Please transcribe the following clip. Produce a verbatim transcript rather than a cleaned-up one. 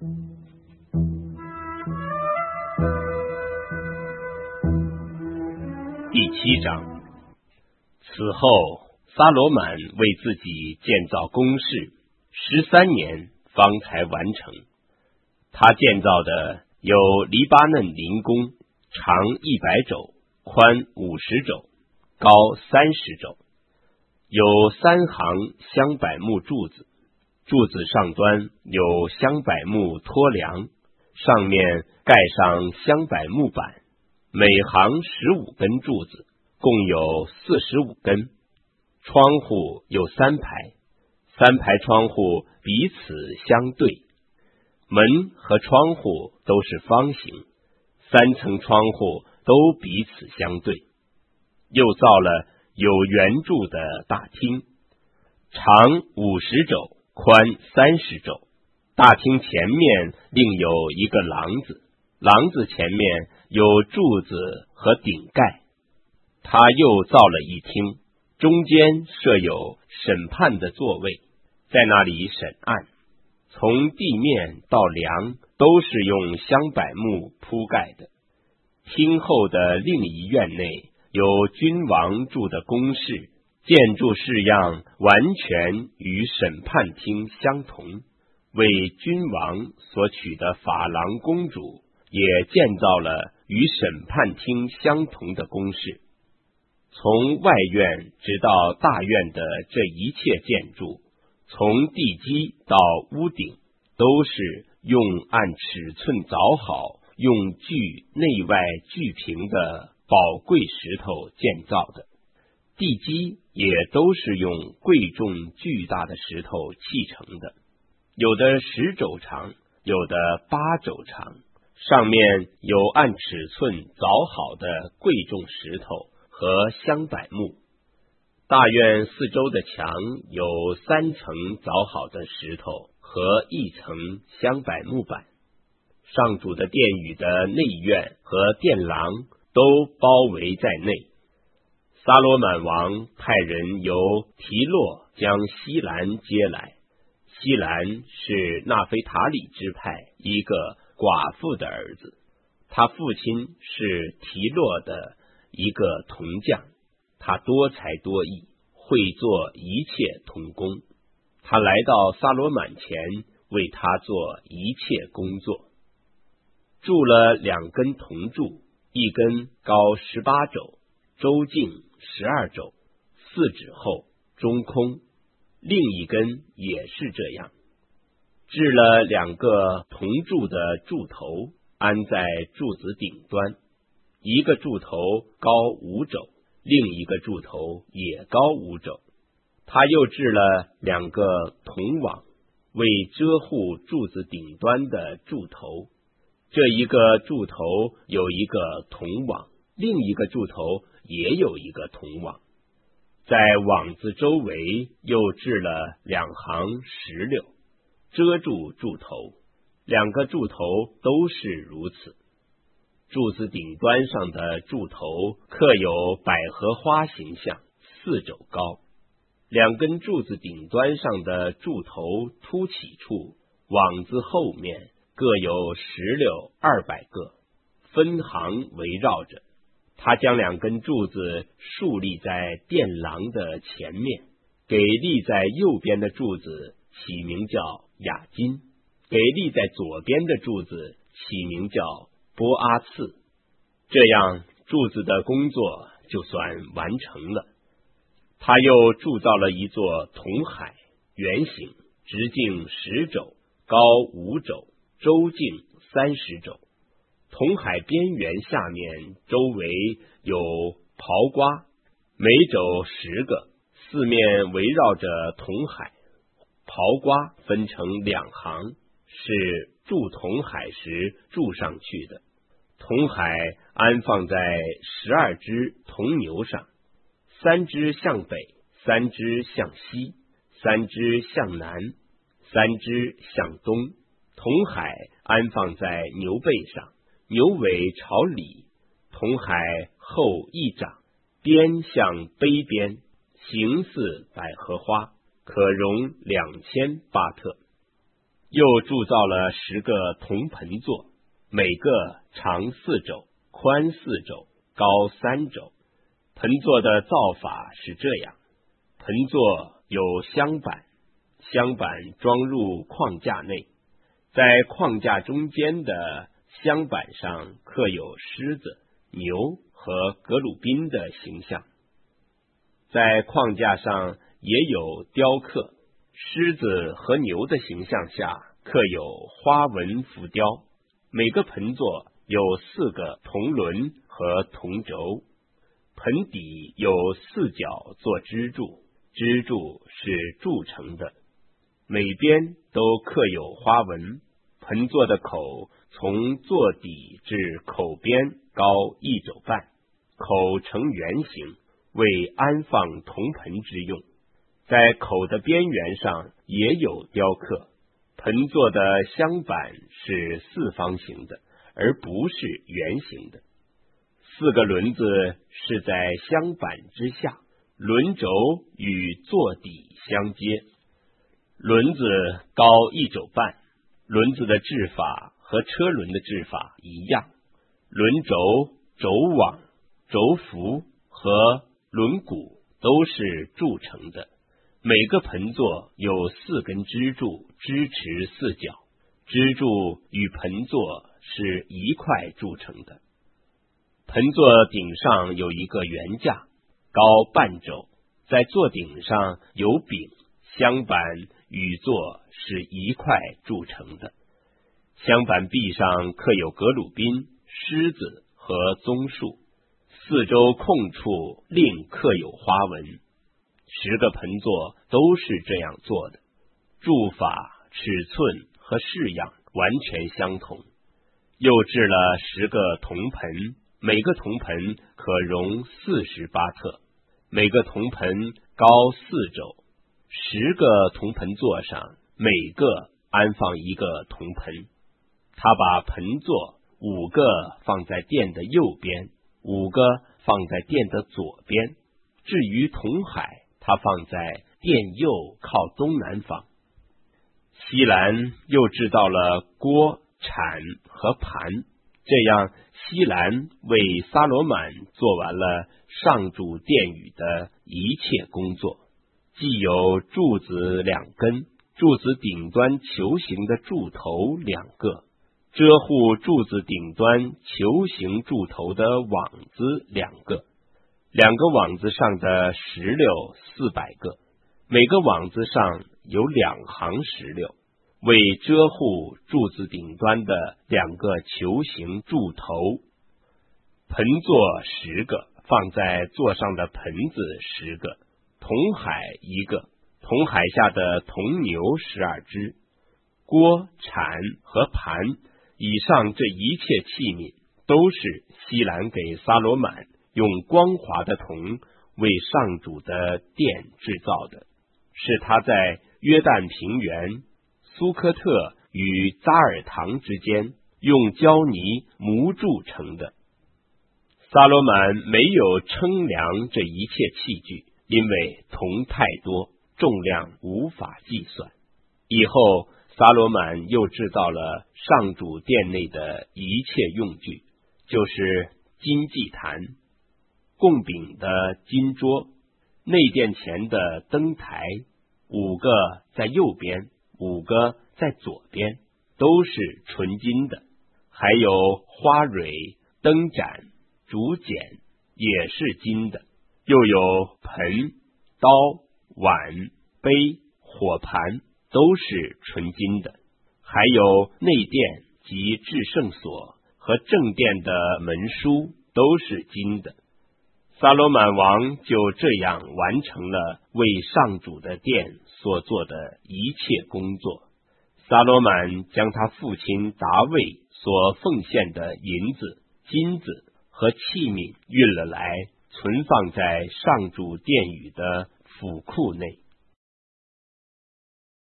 第七章。此后，撒罗满为自己建造宫室，十三年方才完成。他建造的有黎巴嫩林宫，长一百肘，宽五十肘，高三十肘，有三行香柏木柱子，柱子上端有香柏木托梁，上面盖上香柏木板，每行十五根柱子，共有四十五根。窗户有三排，三排窗户彼此相对，门和窗户都是方形，三层窗户都彼此相对。又造了有圆柱的大厅，长五十肘，宽三十肘。大厅前面另有一个廊子，廊子前面有柱子和顶盖。他又造了一厅，中间设有审判的座位，在那里审案。从地面到梁都是用香柏木铺盖的。厅后的另一院内有君王住的宫室，建筑式样完全与审判厅相同。为君王所娶的法郎公主也建造了与审判厅相同的宫室。从外院直到大院的这一切建筑，从地基到屋顶，都是用按尺寸凿好，用锯内外锯平的宝贵石头建造的。地基也都是用贵重巨大的石头砌成的，有的十肘长，有的八肘长，上面有按尺寸凿好的贵重石头和香柏木。大院四周的墙有三层凿好的石头和一层香柏木板。上主的殿宇的内院和殿廊都包围在内。撒罗满王派人由提洛将西兰接来。西兰是纳菲塔里支派一个寡妇的儿子，他父亲是提洛的一个铜匠，他多才多艺，会做一切铜工。他来到撒罗满前，为他做一切工作。铸了两根铜柱，一根高十八肘，周径十二肘，四指厚，中空，另一根也是这样。制了两个铜柱的柱头，安在柱子顶端，一个柱头高五肘，另一个柱头也高五肘。他又制了两个铜网，为遮护柱子顶端的柱头。这一个柱头有一个铜网，另一个柱头也有一个铜网。在网子周围又制了两行石榴，遮住柱头，两个柱头都是如此。柱子顶端上的柱头刻有百合花形象，四肘高。两根柱子顶端上的柱头凸起处，网子后面各有石榴二百个，分行围绕着。他将两根柱子竖立在殿廊的前面，给立在右边的柱子起名叫雅金，给立在左边的柱子起名叫波阿次。这样柱子的工作就算完成了。他又铸造了一座铜海，圆形，直径十肘，高五肘，周径三十肘。铜海边缘下面周围有刨瓜，每肘十个，四面围绕着铜海。刨瓜分成两行，是铸铜海时铸上去的。铜海安放在十二只铜牛上，三只向北，三只向西，三只向南，三只向东。铜海安放在牛背上，牛尾朝里，铜海后一掌，边向杯边，形似百合花，可容两千巴特。 又铸造了十个铜盆座，每个长四肘，宽四肘，高三肘。盆座的造法是这样：盆座有香板，香板装入框架内，在框架中间的香板上刻有狮子、牛和革鲁宾的形象。在框架上也有雕刻，狮子和牛的形象下刻有花纹浮雕。每个盆座有四个铜轮和铜轴，盆底有四角做支柱，支柱是铸成的，每边都刻有花纹。盆座的口从座底至口边高一肘半，口呈圆形，为安放铜盆之用。在口的边缘上也有雕刻。盆座的香板是四方形的，而不是圆形的。四个轮子是在香板之下，轮轴与座底相接。轮子高一肘半，轮子的制法和车轮的制法一样，轮轴、轴网、轴幅和轮毂都是铸成的。每个盆座有四根支柱支持四角，支柱与盆座是一块铸成的。盆座顶上有一个圆架，高半肘，在座顶上有柄，香板与座是一块铸成的。香板壁上刻有革鲁宾、狮子和棕树，四周空处另刻有花纹。十个盆座都是这样做的，铸法、尺寸和式样完全相同。又制了十个铜盆，每个铜盆可容四十巴特，每个铜盆高四肘。十个铜盆座上每个安放一个铜盆。他把盆座五个放在殿的右边，五个放在殿的左边。至于铜海，他放在殿右靠东南方。西兰又制造了锅、铲和盘，这样西兰为撒罗满做完了上主殿宇的一切工作，既有柱子两根，柱子顶端球形的柱头两个，遮护柱子顶端球形柱头的网子两个，两个网子上的石榴四百个，每个网子上有两行石榴，为遮护柱子顶端的两个球形柱头。盆座十个，放在座上的盆子十个，铜海一个，铜海下的铜牛十二只。锅、铲和盘以上这一切器皿都是西兰给撒罗满用光滑的铜为上主的殿制造的，是他在约旦平原、苏科特与扎尔堂之间用胶泥模铸成的。撒罗满没有称量这一切器具，因为铜太多，重量无法计算。以后撒罗满又制造了上主殿内的一切用具，就是金祭坛、供饼的金桌、内殿前的灯台，五个在右边，五个在左边，都是纯金的。还有花蕊、灯盏、竹简也是金的，又有盆、刀、碗、杯、火盘都是纯金的。还有内殿及至圣所和正殿的门书都是金的。撒罗满王就这样完成了为上主的殿所做的一切工作。撒罗满将他父亲达味所奉献的银子、金子和器皿运了来，存放在上主殿宇的府库内。